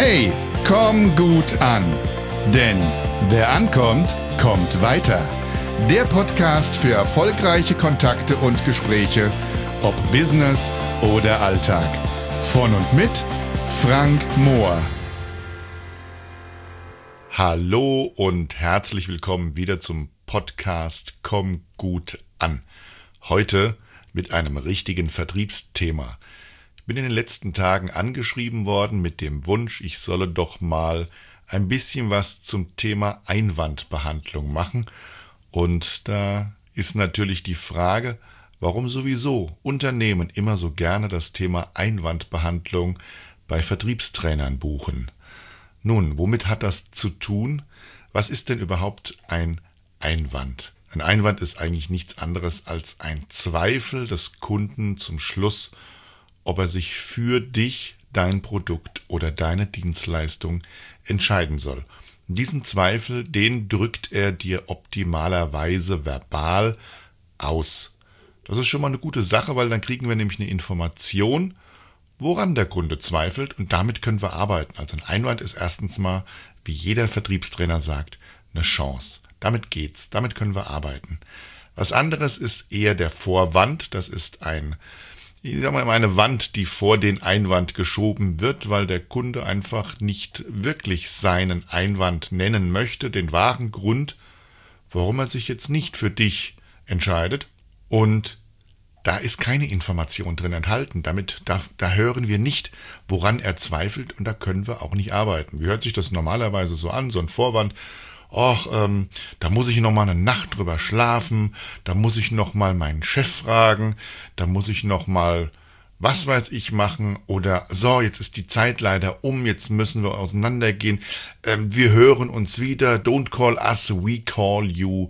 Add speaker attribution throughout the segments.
Speaker 1: Hey, komm gut an. Denn wer ankommt, kommt weiter. Der Podcast für erfolgreiche Kontakte und Gespräche, ob Business oder Alltag. Von und mit Frank Mohr.
Speaker 2: Hallo und herzlich willkommen wieder zum Podcast Komm gut an. Heute mit einem richtigen Vertriebsthema. Ich bin in den letzten Tagen angeschrieben worden mit dem Wunsch, ich solle doch mal ein bisschen was zum Thema Einwandbehandlung machen. Und da ist natürlich die Frage, warum sowieso Unternehmen immer so gerne das Thema Einwandbehandlung bei Vertriebstrainern buchen. Nun, womit hat das zu tun? Was ist denn überhaupt ein Einwand? Ein Einwand ist eigentlich nichts anderes als ein Zweifel des Kunden zum Schluss, ob er sich für dich, dein Produkt oder deine Dienstleistung entscheiden soll. Diesen Zweifel, den drückt er dir optimalerweise verbal aus. Das ist schon mal eine gute Sache, weil dann kriegen wir nämlich eine Information, woran der Kunde zweifelt, und damit können wir arbeiten. Also ein Einwand ist erstens mal, wie jeder Vertriebstrainer sagt, eine Chance. Damit geht's, damit können wir arbeiten. Was anderes ist eher der Vorwand, das ist eine Wand, die vor den Einwand geschoben wird, weil der Kunde einfach nicht wirklich seinen Einwand nennen möchte, den wahren Grund, warum er sich jetzt nicht für dich entscheidet. Und da ist keine Information drin enthalten. Da hören wir nicht, woran er zweifelt, und da können wir auch nicht arbeiten. Wie hört sich das normalerweise so an, so ein Vorwand? Da muss ich noch mal eine Nacht drüber schlafen, da muss ich noch mal meinen Chef fragen, da muss ich noch mal was weiß ich machen, oder so, jetzt ist die Zeit leider um, jetzt müssen wir auseinandergehen, wir hören uns wieder, don't call us, we call you.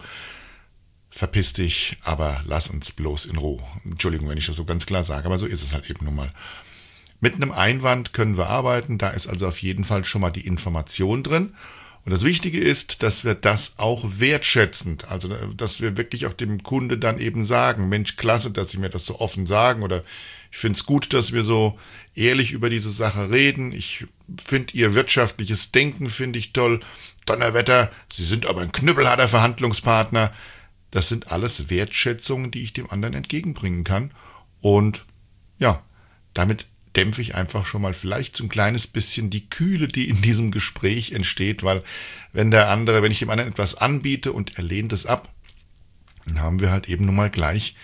Speaker 2: Verpiss dich, aber lass uns bloß in Ruhe. Entschuldigung, wenn ich das so ganz klar sage, aber so ist es halt eben nun mal. Mit einem Einwand können wir arbeiten, da ist also auf jeden Fall schon mal die Information drin. Und das Wichtige ist, dass wir das auch wertschätzend, also dass wir wirklich auch dem Kunde dann eben sagen, Mensch, klasse, dass Sie mir das so offen sagen, oder ich finde es gut, dass wir so ehrlich über diese Sache reden. Ich finde Ihr wirtschaftliches Denken, finde ich toll. Donnerwetter, Sie sind aber ein knüppelharter Verhandlungspartner. Das sind alles Wertschätzungen, die ich dem anderen entgegenbringen kann. Und ja, damit dämpfe ich einfach schon mal vielleicht so ein kleines bisschen die Kühle, die in diesem Gespräch entsteht, weil wenn ich dem anderen etwas anbiete und er lehnt es ab, dann haben wir halt eben nun mal gleich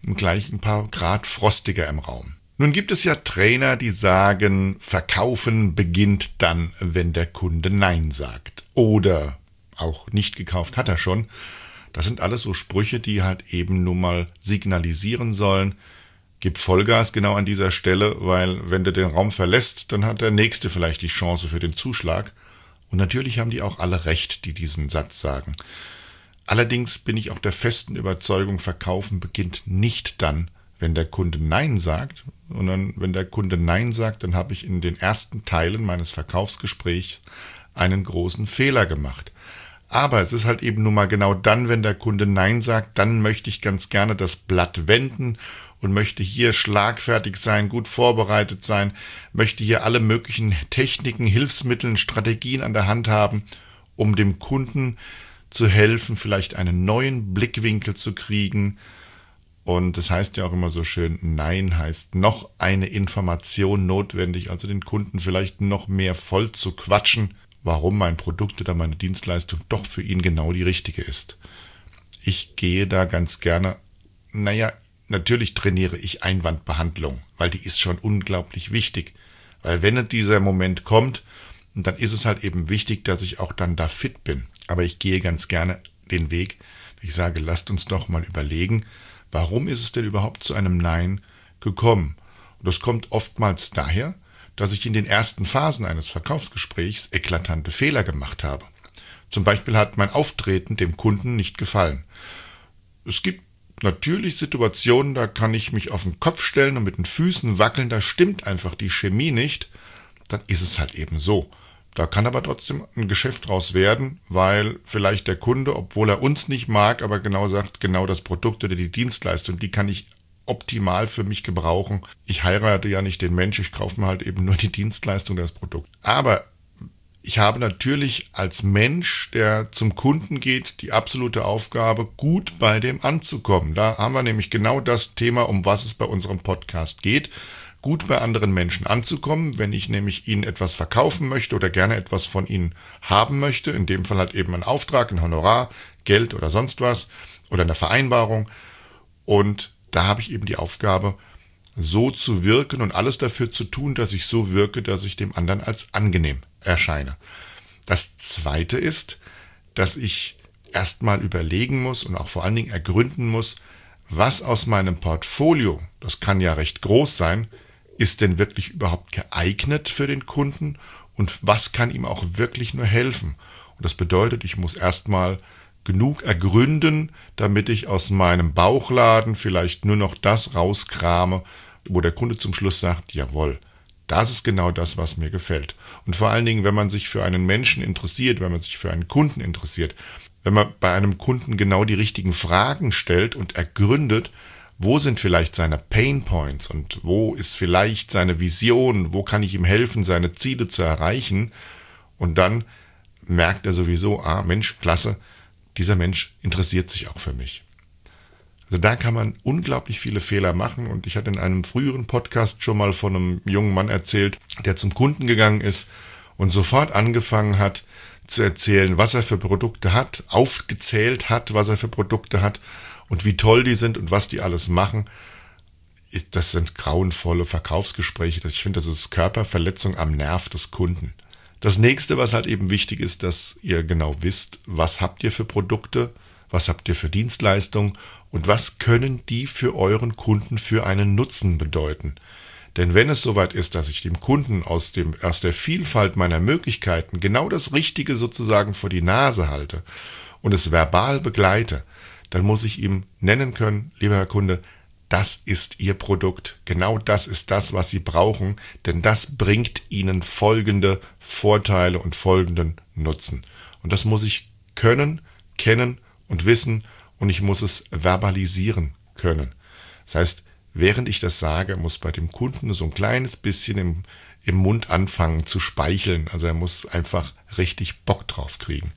Speaker 2: ein paar Grad frostiger im Raum. Nun gibt es ja Trainer, die sagen, Verkaufen beginnt dann, wenn der Kunde Nein sagt. Oder auch nicht gekauft hat er schon. Das sind alles so Sprüche, die halt eben nun mal signalisieren sollen, gib Vollgas genau an dieser Stelle, weil wenn du den Raum verlässt, dann hat der Nächste vielleicht die Chance für den Zuschlag. Und natürlich haben die auch alle recht, die diesen Satz sagen. Allerdings bin ich auch der festen Überzeugung, Verkaufen beginnt nicht dann, wenn der Kunde Nein sagt, sondern wenn der Kunde Nein sagt, dann habe ich in den ersten Teilen meines Verkaufsgesprächs einen großen Fehler gemacht. Aber es ist halt eben nun mal genau dann, wenn der Kunde Nein sagt, dann möchte ich ganz gerne das Blatt wenden und möchte hier schlagfertig sein, gut vorbereitet sein, möchte hier alle möglichen Techniken, Hilfsmittel, Strategien an der Hand haben, um dem Kunden zu helfen, vielleicht einen neuen Blickwinkel zu kriegen. Und das heißt ja auch immer so schön, Nein heißt noch eine Information notwendig, also den Kunden vielleicht noch mehr voll zu quatschen, warum mein Produkt oder meine Dienstleistung doch für ihn genau die richtige ist. Ich gehe da ganz gerne, natürlich trainiere ich Einwandbehandlung, weil die ist schon unglaublich wichtig. Weil wenn dieser Moment kommt, dann ist es halt eben wichtig, dass ich auch dann da fit bin. Aber ich gehe ganz gerne den Weg, ich sage, lasst uns doch mal überlegen, warum ist es denn überhaupt zu einem Nein gekommen? Und das kommt oftmals daher, dass ich in den ersten Phasen eines Verkaufsgesprächs eklatante Fehler gemacht habe. Zum Beispiel hat mein Auftreten dem Kunden nicht gefallen. Es gibt natürlich Situationen, da kann ich mich auf den Kopf stellen und mit den Füßen wackeln, da stimmt einfach die Chemie nicht, dann ist es halt eben so. Da kann aber trotzdem ein Geschäft draus werden, weil vielleicht der Kunde, obwohl er uns nicht mag, aber genau sagt, genau das Produkt oder die Dienstleistung, die kann ich optimal für mich gebrauchen. Ich heirate ja nicht den Mensch, ich kaufe mir halt eben nur die Dienstleistung, das Produkt. Aber ich habe natürlich als Mensch, der zum Kunden geht, die absolute Aufgabe, gut bei dem anzukommen. Da haben wir nämlich genau das Thema, um was es bei unserem Podcast geht. Gut bei anderen Menschen anzukommen, wenn ich nämlich ihnen etwas verkaufen möchte oder gerne etwas von ihnen haben möchte, in dem Fall halt eben ein Auftrag, ein Honorar, Geld oder sonst was oder eine Vereinbarung. Und da habe ich eben die Aufgabe, so zu wirken und alles dafür zu tun, dass ich so wirke, dass ich dem anderen als angenehm erscheine. Das Zweite ist, dass ich erstmal überlegen muss und auch vor allen Dingen ergründen muss, was aus meinem Portfolio, das kann ja recht groß sein, ist denn wirklich überhaupt geeignet für den Kunden und was kann ihm auch wirklich nur helfen. Und das bedeutet, ich muss erstmal genug ergründen, damit ich aus meinem Bauchladen vielleicht nur noch das rauskrame, wo der Kunde zum Schluss sagt, jawohl, das ist genau das, was mir gefällt. Und vor allen Dingen, wenn man sich für einen Menschen interessiert, wenn man sich für einen Kunden interessiert, wenn man bei einem Kunden genau die richtigen Fragen stellt und ergründet, wo sind vielleicht seine Pain Points und wo ist vielleicht seine Vision, wo kann ich ihm helfen, seine Ziele zu erreichen, und dann merkt er sowieso, Mensch, klasse, dieser Mensch interessiert sich auch für mich. Also da kann man unglaublich viele Fehler machen, und ich hatte in einem früheren Podcast schon mal von einem jungen Mann erzählt, der zum Kunden gegangen ist und sofort angefangen hat zu erzählen, was er für Produkte hat, aufgezählt hat, was er für Produkte hat und wie toll die sind und was die alles machen. Das sind grauenvolle Verkaufsgespräche. Ich finde, das ist Körperverletzung am Nerv des Kunden. Das nächste, was halt eben wichtig ist, dass ihr genau wisst, was habt ihr für Produkte, was habt ihr für Dienstleistungen und was können die für euren Kunden für einen Nutzen bedeuten. Denn wenn es soweit ist, dass ich dem Kunden aus der Vielfalt meiner Möglichkeiten genau das Richtige sozusagen vor die Nase halte und es verbal begleite, dann muss ich ihm nennen können, lieber Herr Kunde, das ist Ihr Produkt, genau das ist das, was Sie brauchen, denn das bringt Ihnen folgende Vorteile und folgenden Nutzen. Und das muss ich können, kennen und wissen, und ich muss es verbalisieren können. Das heißt, während ich das sage, muss bei dem Kunden so ein kleines bisschen im Mund anfangen zu speicheln. Also er muss einfach richtig Bock drauf kriegen.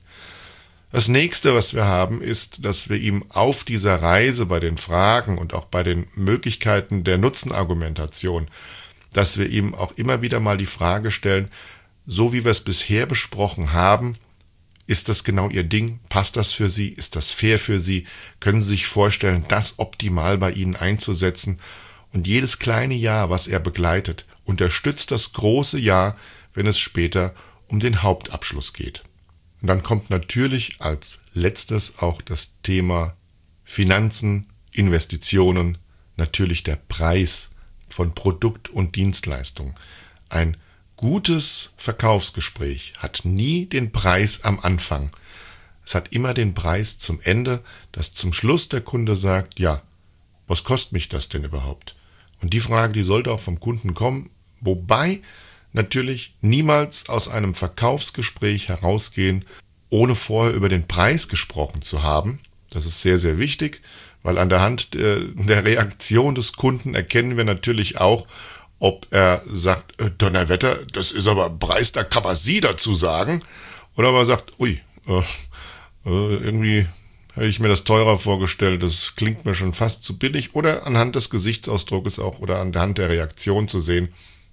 Speaker 2: Das nächste, was wir haben, ist, dass wir ihm auf dieser Reise bei den Fragen und auch bei den Möglichkeiten der Nutzenargumentation, dass wir ihm auch immer wieder mal die Frage stellen, so wie wir es bisher besprochen haben, ist das genau Ihr Ding? Passt das für Sie? Ist das fair für Sie? Können Sie sich vorstellen, das optimal bei Ihnen einzusetzen? Und jedes kleine Ja, was er begleitet, unterstützt das große Ja, wenn es später um den Hauptabschluss geht. Und dann kommt natürlich als letztes auch das Thema Finanzen, Investitionen, natürlich der Preis von Produkt und Dienstleistung. Ein gutes Verkaufsgespräch hat nie den Preis am Anfang. Es hat immer den Preis zum Ende, dass zum Schluss der Kunde sagt, ja, was kostet mich das denn überhaupt? Und die Frage, die sollte auch vom Kunden kommen, wobei natürlich niemals aus einem Verkaufsgespräch herausgehen, ohne vorher über den Preis gesprochen zu haben. Das ist sehr, sehr wichtig, weil an der Hand der Reaktion des Kunden erkennen wir natürlich auch, ob er sagt, Donnerwetter, das ist aber ein Preis, da kann man Sie dazu sagen. Oder ob er sagt, irgendwie habe ich mir das teurer vorgestellt, das klingt mir schon fast zu billig. Oder anhand des Gesichtsausdrucks auch oder anhand der Reaktion zu sehen,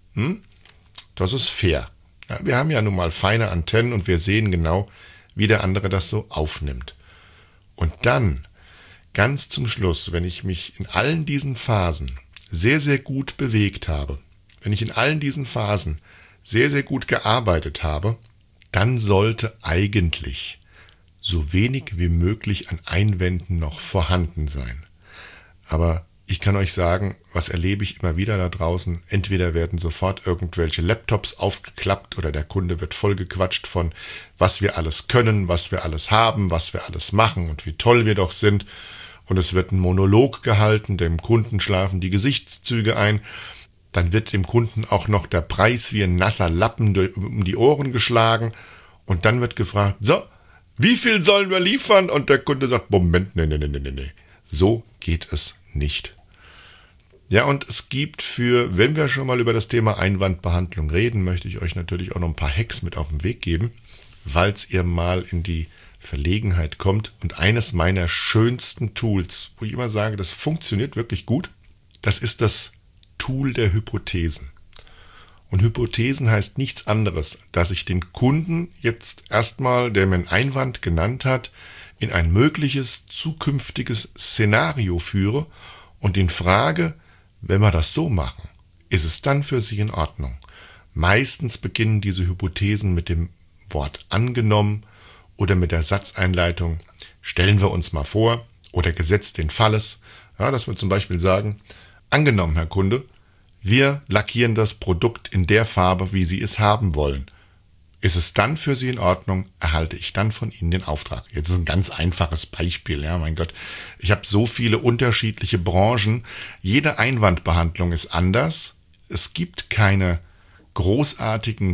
Speaker 2: das ist fair. Ja, wir haben ja nun mal feine Antennen und wir sehen genau, wie der andere das so aufnimmt. Und dann, ganz zum Schluss, wenn ich mich in allen diesen Phasen sehr, sehr gut bewegt habe, wenn ich in allen diesen Phasen sehr, sehr gut gearbeitet habe, dann sollte eigentlich so wenig wie möglich an Einwänden noch vorhanden sein. Aber ich kann euch sagen, was erlebe ich immer wieder da draußen? Entweder werden sofort irgendwelche Laptops aufgeklappt oder der Kunde wird vollgequatscht von, was wir alles können, was wir alles haben, was wir alles machen und wie toll wir doch sind. Und es wird ein Monolog gehalten, dem Kunden schlafen die Gesichtszüge ein. Dann wird dem Kunden auch noch der Preis wie ein nasser Lappen um die Ohren geschlagen. Und dann wird gefragt, so, wie viel sollen wir liefern? Und der Kunde sagt, Moment, nee. So geht es nicht. Ja, und es gibt wenn wir schon mal über das Thema Einwandbehandlung reden, möchte ich euch natürlich auch noch ein paar Hacks mit auf den Weg geben, falls ihr mal in die Verlegenheit kommt. Und eines meiner schönsten Tools, wo ich immer sage, das funktioniert wirklich gut, das ist das Tool der Hypothesen. Und Hypothesen heißt nichts anderes, dass ich den Kunden jetzt erstmal, der mir einen Einwand genannt hat, in ein mögliches zukünftiges Szenario führe und ihn frage, wenn wir das so machen, ist es dann für Sie in Ordnung? Meistens beginnen diese Hypothesen mit dem Wort angenommen oder mit der Satzeinleitung, stellen wir uns mal vor, oder gesetzt den Falles, ja, dass wir zum Beispiel sagen, angenommen, Herr Kunde, wir lackieren das Produkt in der Farbe, wie Sie es haben wollen. Ist es dann für Sie in Ordnung, erhalte ich dann von Ihnen den Auftrag. Jetzt ist ein ganz einfaches Beispiel, ja, mein Gott. Ich habe so viele unterschiedliche Branchen. Jede Einwandbehandlung ist anders. Es gibt keine großartigen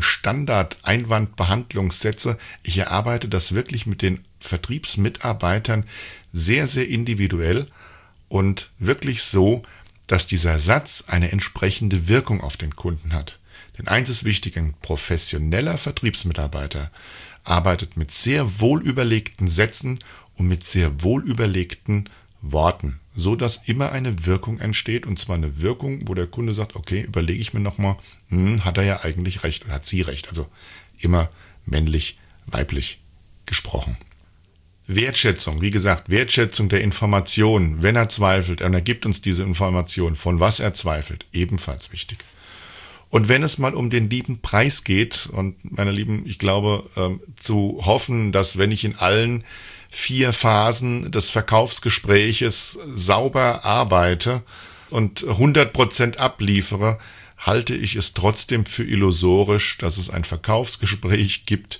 Speaker 2: Standard-Einwandbehandlungssätze. Ich erarbeite das wirklich mit den Vertriebsmitarbeitern sehr, sehr individuell und wirklich so, dass dieser Satz eine entsprechende Wirkung auf den Kunden hat. Denn eins ist wichtig, ein professioneller Vertriebsmitarbeiter arbeitet mit sehr wohlüberlegten Sätzen und mit sehr wohlüberlegten Worten, so dass immer eine Wirkung entsteht, und zwar eine Wirkung, wo der Kunde sagt, okay, überlege ich mir nochmal, hat er ja eigentlich recht oder hat sie recht. Also immer männlich, weiblich gesprochen. Wertschätzung, wie gesagt, Wertschätzung der Information, wenn er zweifelt, und er gibt uns diese Information, von was er zweifelt, ebenfalls wichtig. Und wenn es mal um den lieben Preis geht, und meine Lieben, ich glaube, zu hoffen, dass wenn ich in allen 4 Phasen des Verkaufsgespräches sauber arbeite und 100% abliefere, halte ich es trotzdem für illusorisch, dass es ein Verkaufsgespräch gibt,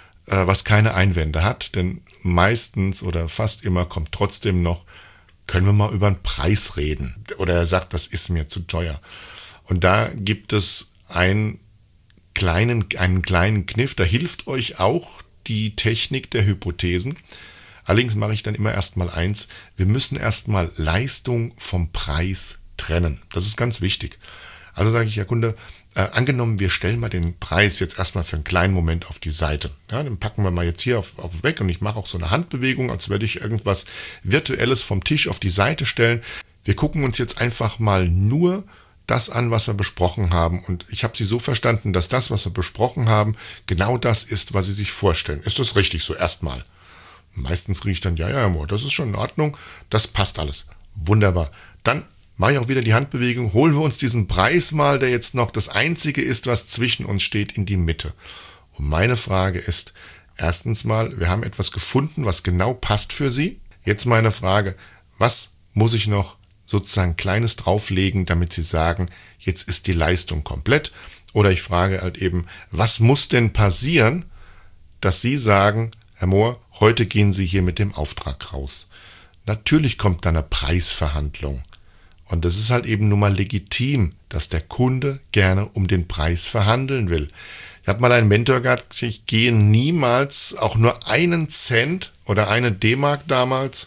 Speaker 2: was keine Einwände hat, denn meistens oder fast immer kommt trotzdem noch, können wir mal über den Preis reden? Oder er sagt, das ist mir zu teuer. Und da gibt es einen kleinen Kniff, da hilft euch auch die Technik der Hypothesen. Allerdings mache ich dann immer erstmal eins, wir müssen erstmal Leistung vom Preis trennen. Das ist ganz wichtig. Also sage ich, Herr Kunde, angenommen, wir stellen mal den Preis jetzt erstmal für einen kleinen Moment auf die Seite. Ja, dann packen wir mal jetzt hier auf weg und ich mache auch so eine Handbewegung, als würde ich irgendwas Virtuelles vom Tisch auf die Seite stellen. Wir gucken uns jetzt einfach mal nur das an, was wir besprochen haben. Und ich habe Sie so verstanden, dass das, was wir besprochen haben, genau das ist, was Sie sich vorstellen. Ist das richtig so erstmal? Meistens kriege ich dann, ja, Amor, das ist schon in Ordnung, das passt alles. Wunderbar. Dann mache ich auch wieder die Handbewegung, holen wir uns diesen Preis mal, der jetzt noch das Einzige ist, was zwischen uns steht, in die Mitte. Und meine Frage ist, erstens mal, wir haben etwas gefunden, was genau passt für Sie. Jetzt meine Frage, was muss ich noch sozusagen Kleines drauflegen, damit Sie sagen, jetzt ist die Leistung komplett? Oder ich frage halt eben, was muss denn passieren, dass Sie sagen, Herr Mohr, heute gehen Sie hier mit dem Auftrag raus. Natürlich kommt da eine Preisverhandlung. Und das ist halt eben nun mal legitim, dass der Kunde gerne um den Preis verhandeln will. Ich habe mal einen Mentor gehabt, ich gehe niemals auch nur einen Cent oder eine D-Mark damals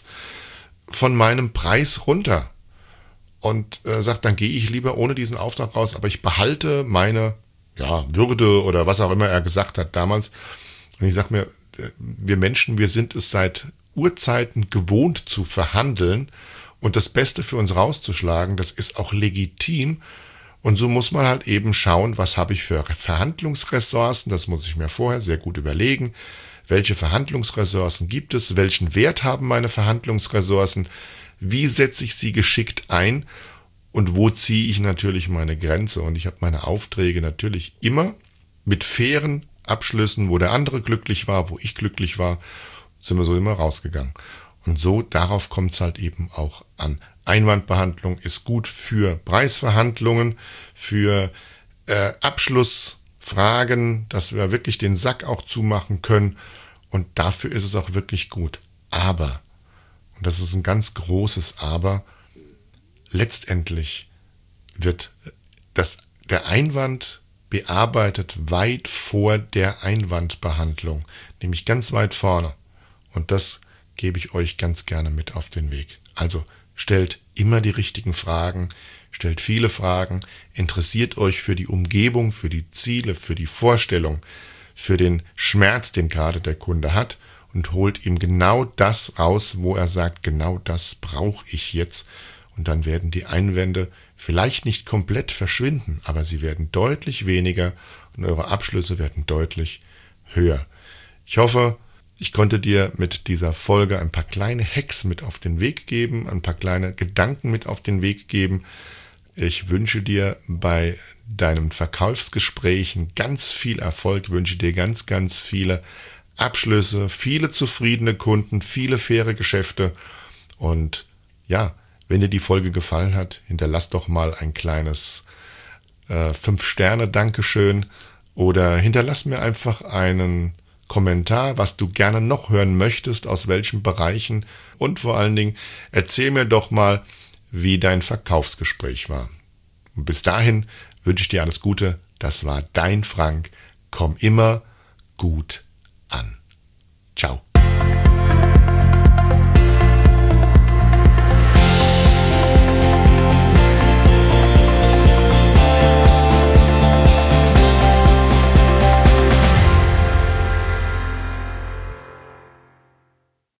Speaker 2: von meinem Preis runter. Und sagt, dann gehe ich lieber ohne diesen Auftrag raus, aber ich behalte meine Würde oder was auch immer er gesagt hat damals. Und ich sage mir, wir Menschen, wir sind es seit Urzeiten gewohnt zu verhandeln und das Beste für uns rauszuschlagen, das ist auch legitim. Und so muss man halt eben schauen, was habe ich für Verhandlungsressourcen, das muss ich mir vorher sehr gut überlegen. Welche Verhandlungsressourcen gibt es? Welchen Wert haben meine Verhandlungsressourcen? Wie setze ich sie geschickt ein? Und wo ziehe ich natürlich meine Grenze? Und ich habe meine Aufträge natürlich immer mit fairen Abschlüssen, wo der andere glücklich war, wo ich glücklich war, sind wir so immer rausgegangen. Und so, darauf kommt es halt eben auch an. Einwandbehandlung ist gut für Preisverhandlungen, für Abschlussfragen, dass wir wirklich den Sack auch zumachen können. Und dafür ist es auch wirklich gut. Aber, und das ist ein ganz großes Aber, letztendlich wird der Einwand bearbeitet weit vor der Einwandbehandlung, nämlich ganz weit vorne. Und das gebe ich euch ganz gerne mit auf den Weg. Also stellt immer die richtigen Fragen, stellt viele Fragen, interessiert euch für die Umgebung, für die Ziele, für die Vorstellung, für den Schmerz, den gerade der Kunde hat und holt ihm genau das raus, wo er sagt, genau das brauche ich jetzt. Und dann werden die Einwände vielleicht nicht komplett verschwinden, aber sie werden deutlich weniger und eure Abschlüsse werden deutlich höher. Ich hoffe, ich konnte dir mit dieser Folge ein paar kleine Hacks mit auf den Weg geben, ein paar kleine Gedanken mit auf den Weg geben. Ich wünsche dir bei deinen Verkaufsgesprächen ganz viel Erfolg, wünsche dir ganz, ganz viele Abschlüsse, viele zufriedene Kunden, viele faire Geschäfte. Und ja, wenn dir die Folge gefallen hat, hinterlass doch mal ein kleines 5-Sterne-Dankeschön oder hinterlass mir einfach einen Kommentar, was du gerne noch hören möchtest, aus welchen Bereichen und vor allen Dingen erzähl mir doch mal, wie dein Verkaufsgespräch war. Und bis dahin wünsche ich dir alles Gute. Das war dein Frank. Komm immer gut an. Ciao.